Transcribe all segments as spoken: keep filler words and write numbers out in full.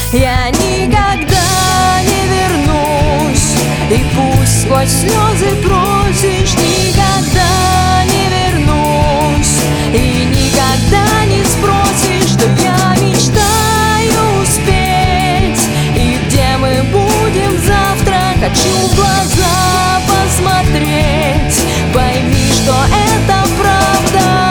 Я никогда не вернусь, и пусть сквозь слезы просишь. Никогда не вернусь, и никогда не спросишь, что я мечтаю успеть, и где мы будем завтра. Хочу в глаза посмотреть, пойми, что это правда.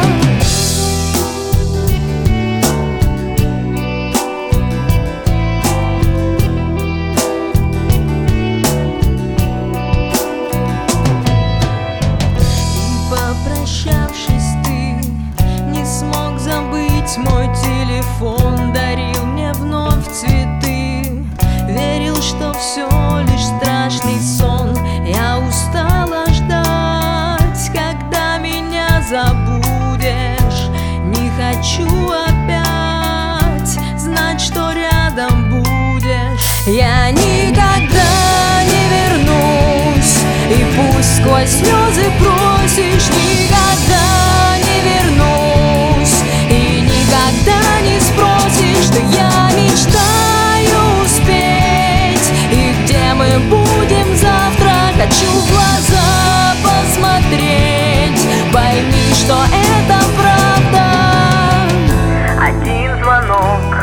Мой телефон дарил мне вновь цветы, верил, что все лишь страшный сон. Я устала ждать, когда меня забудешь. Не хочу опять знать, что рядом будешь. Я никогда не вернусь, и пусть сквозь слезы просишь. Никогда не вернусь, и никогда не спросишь, что я мечтаю успеть, и где мы будем завтра. Хочу в глаза посмотреть, пойми, что это правда. Один звонок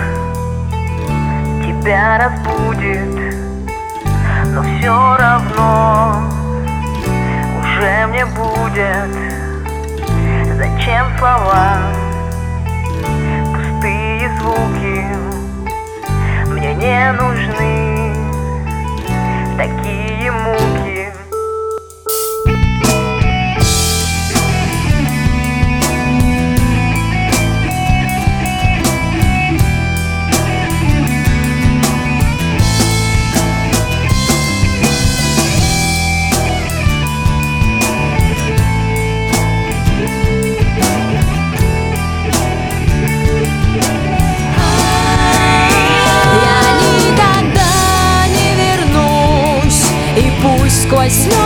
тебя разбудит, но все равно уже мне будет. Зачем слова, пустые звуки, мне не нужны такие муки. Сквозь слезы